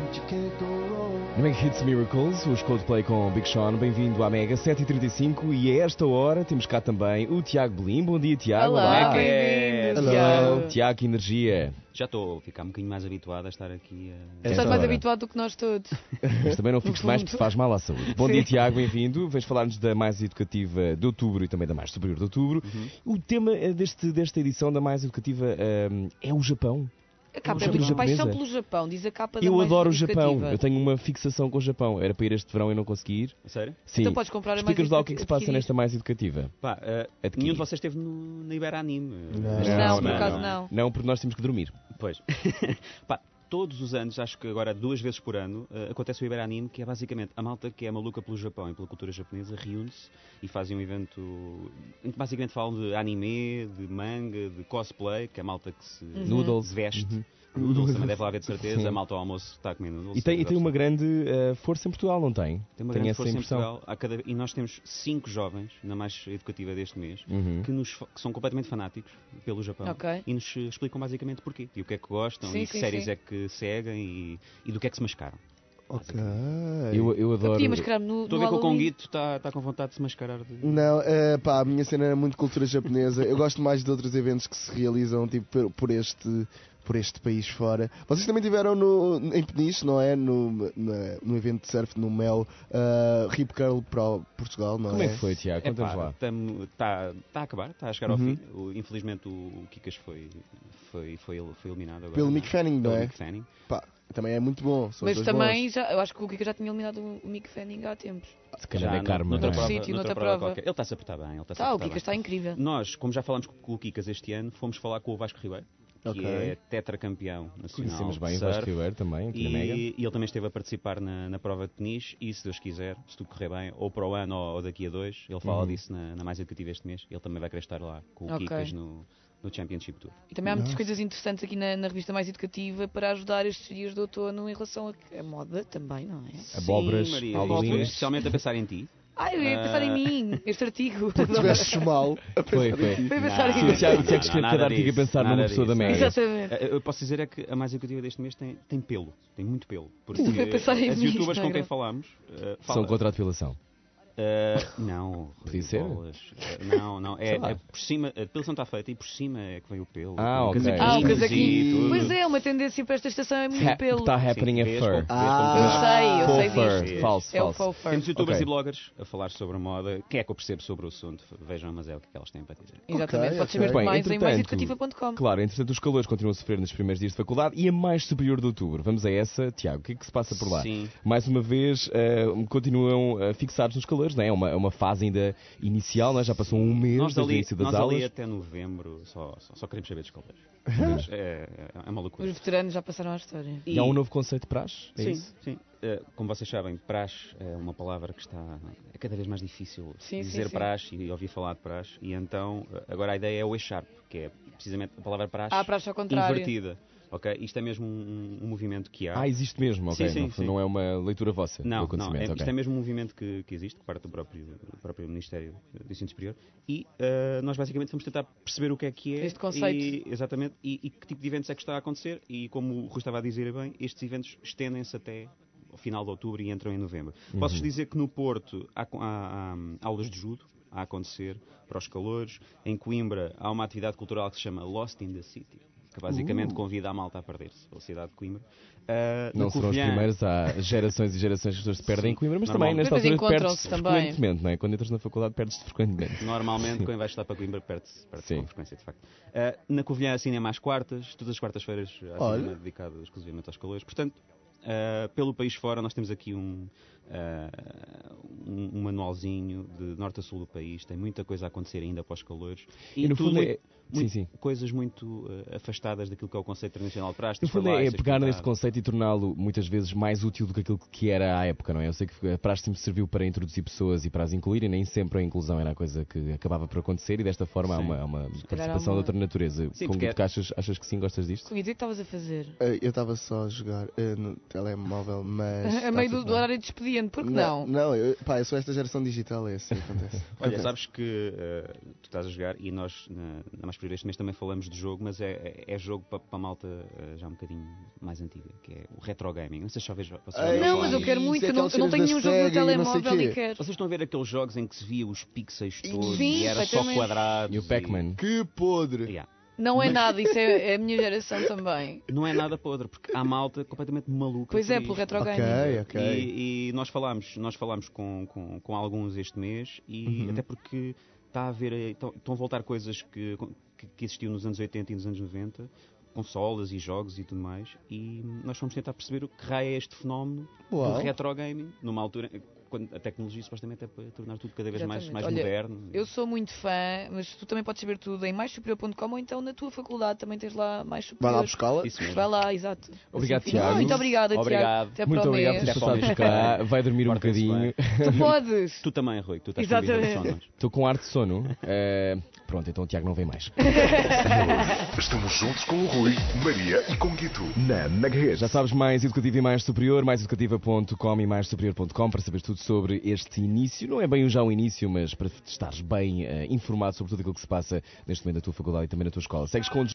Make Hits Miracles, os Coldplay com Big Sean. Bem-vindo à Mega 7h35 e a esta hora temos cá também o Tiago Belim. Bom dia, Tiago. Olá, bem-vindo. Olá, Tiago, que energia. Já estou a ficar um bocadinho mais habituado a estar aqui. Tu estás mais habituado do que nós todos. Mas também não fiques mais porque faz mal à saúde. Bom dia, Tiago, bem-vindo. Vens falar-nos da Mais Educativa de Outubro e também da Mais Superior de Outubro. O tema desta edição da Mais Educativa é o Japão. A capa é muito paixão pelo Japão, diz a capa da Eu Mais adoro o Educativa. Japão, eu tenho uma fixação com o Japão. Era para ir este verão e não consegui ir. Sério? Sim. Então podes comprar a Mais Explica-nos lá o que é que se passa Adquirir. nesta Mais Educativa. Pá, nenhum de vocês esteve na Iberanime. Não, por acaso não. Não, porque nós temos que dormir. Pois. Pá, todos os anos, acho que agora 2 vezes por ano, acontece o Iberanime, que é basicamente a malta que é maluca pelo Japão e pela cultura japonesa, reúne-se e fazem um evento em que basicamente falam de anime, de manga, de cosplay, que é a malta que se Noodles. veste. Noodles também deve lá haver de certeza, a malta ao almoço está a comer noodles. E tem uma grande força em Portugal, não tem? Tem uma Tenho grande essa força em impressão. Portugal. E nós temos 5 jovens na Mais Educativa deste mês que são completamente fanáticos pelo Japão Ok. e nos explicam basicamente porquê e o que é que gostam Sim, e sim, que séries sim. é que seguem e do que é que se mascaram. Ok. Eu Eu adoro. podia mascarar-me no Estou a ver que o Halloween. Conguito está com vontade de se mascarar. Não, pá, a minha cena é muito cultura japonesa. Eu gosto mais de outros eventos que se realizam tipo, por este país fora. Vocês também tiveram em Peniche, não é? No evento de surf no Mel, Rip Curl para Portugal, não Como é? é que foi, Tiago? Conta-nos lá. Está a acabar, está a chegar ao fim. Infelizmente o Kikas foi eliminado agora. Pelo Mick Fanning, não Pelo é? Mick Fanning. Pá, também é muito bom. São os Mas dois também, bons. eu acho que o Kika já tinha eliminado o Mick Fanning há tempos. Se calhar é Já karma, noutra não é? prova, Sítio, noutra noutra prova prova. qualquer. Ele está-se a apertar bem. O Kika está incrível. Nós, como já falámos com o Kikas este ano, fomos falar com o Vasco Ribeiro, que Ok. é tetracampeão nacional Conhecemos bem de o Vasco surf. Ribeiro também, aqui na Mega. E ele também esteve a participar na prova de Peniche e, se Deus quiser, se tudo correr bem, ou para o ano ou daqui a 2, ele fala disso na Mais Educativa este mês, ele também vai querer estar lá com o Ok. Kikas no Championship Tour. E também há muitas coisas interessantes aqui na revista Mais Educativa para ajudar estes dias de outono em relação a moda também, não é? Abóboras, Sim, Maria, Halloween. especialmente a pensar em ti. Eu ia pensar em mim, este artigo. Tiveste mal. Foi. Foi pensar em Sim, mim. o Tiago escreve cada artigo a pensar numa pessoa da Mega. Exatamente. Eu posso dizer é que a Mais Educativa deste mês tem pelo, tem muito pelo. Porque Foi pensar em as mim, youtubers isto com é quem grave. falámos São contra a depilação. não, Podia ser? bolas. Não, Sei lá. é por cima, a depilação está feita e por cima é que vem o pelo. Ah, com ok. O casaquinhos casaquinho. e tudo. Pois é, uma tendência para esta estação é muito pelo. Está happening Sim, a vês fur. como- Eu Faux sei fur. disto. Falso, É o falso. faux fur. Temos youtubers Ok. e bloggers a falar sobre a moda. Quem é que eu percebo sobre o assunto? Vejam, mas é o que elas têm para dizer. Exatamente, Ok, pode saber ok. Bem, mais em entretanto, maiseducativa.com. Claro, entretanto os calores continuam a sofrer nos primeiros dias de faculdade e a Mais Superior de Outubro. Vamos a essa, Tiago, o que é que se passa por lá? Sim. Mais uma vez, continuam fixados nos calores, não é? É uma fase ainda inicial, não é? Já passou um mês Nós desde o ali, início das nós aulas. ali até novembro só queremos saber dos calores. É uma loucura. Os veteranos já passaram à história. E há um novo conceito de praxe? É Sim, isso? sim. Como vocês sabem, praxe é uma palavra que é cada vez mais difícil Sim, dizer sim. praxe e ouvir falar de praxe. E então, agora a ideia é o E-Sharp, que é precisamente a palavra praxe, Praxe ao contrário. invertida. Ok? Isto é mesmo um movimento que há. Existe mesmo, ok. Sim, não, sim. não é uma leitura vossa do Não, acontecimento, ok. isto é mesmo um movimento que existe, que parte do próprio Ministério do Ensino Superior, e nós basicamente vamos tentar perceber o que é Este conceito. exatamente, e que tipo de eventos é que está a acontecer, e como o Rui estava a dizer bem, estes eventos estendem-se até ao final de outubro e entram em novembro. Posso dizer que no Porto há aulas de judo a acontecer para os calouros, em Coimbra há uma atividade cultural que se chama Lost in the City, que basicamente convida a malta a perder-se pela cidade de Coimbra. Não Na serão os Covilhã- primeiros, há gerações e gerações que as pessoas se perdem em Coimbra, mas também normalmente. nesta Mas altura encontram-se perdes-se também. frequentemente, não é? Quando entras na faculdade perdes-te frequentemente. Normalmente, quem vai estudar para Coimbra perde-se Sim. com frequência, de facto. Na Covilhã há cinema às quartas, todas as quartas-feiras há Olha. cinema dedicado exclusivamente aos calores. Portanto, pelo país fora, nós temos aqui um manualzinho de norte a sul do país. Tem muita coisa a acontecer ainda após calores. E no tudo fundo muito- sim. coisas muito afastadas daquilo que é o conceito internacional de praxe. No fundo é pegar neste conceito e torná-lo muitas vezes mais útil do que aquilo que era à época, não é? Eu sei que a praxe sempre serviu para introduzir pessoas e para as incluir e nem sempre a inclusão era a coisa que acabava por acontecer e desta forma há Sim. uma calhar há participação de uma- outra natureza. Sim, Com porque o que achas que sim, gostas disto? Conguito, o que estavas a fazer? Eu estava só a jogar no telemóvel, mas. A tá meio tudo do bem. horário de expediente. suficiente, porque não? Não, eu sou esta geração digital, é assim que acontece. Olha, sabes que tu estás a jogar e nós na Mais Superior este mês também falamos de jogo, mas é jogo para a malta já um bocadinho mais antiga, que é o retro gaming. Não sei se já vejo. Não, mas eu quero muito, eu não tenho nenhum jogo no telemóvel e quero. Vocês estão a ver aqueles jogos em que se via os pixels todos Sim, e era só quadrados. E o Pac-Man. Que podre! Yeah. Não é nada, isso é a minha geração também. Não é nada podre, porque há malta completamente maluca. Pois é, por pelo isto. retro gaming. Ok. E nós falámos com alguns este mês e até porque está a haver, estão a voltar coisas que existiam nos anos 80 e nos anos 90, consolas e jogos e tudo mais, e nós fomos tentar perceber o que raio é este fenómeno do retro gaming, numa altura quando a tecnologia supostamente é para tornar tudo cada vez mais Olha, moderno. Eu sou muito fã, mas tu também podes saber tudo em maissuperior.com ou então na tua faculdade também tens lá Mais Superior. Vai lá buscá-la? Isso mesmo. Vai lá, exato. Obrigado, Assim, Tiago. Muito obrigada, Tiago. Obrigado. Até Muito para o obrigado mês. por ter passado por cá. Vai dormir um Portem-se bocadinho. Tu podes. Tu também, Rui, tu estás Exatamente. com sono. Estou com ar de sono. Pronto, então o Tiago não vem mais. Estamos juntos com o Rui, Maria e com Guito na Mega. Já sabes, Mais Educativa e Mais Superior, maiseducativa.com e maissuperior.com para saber tudo sobre este início. Não é bem já um início, mas para estares bem informado sobre tudo aquilo que se passa neste momento na tua faculdade e também na tua escola. Segues com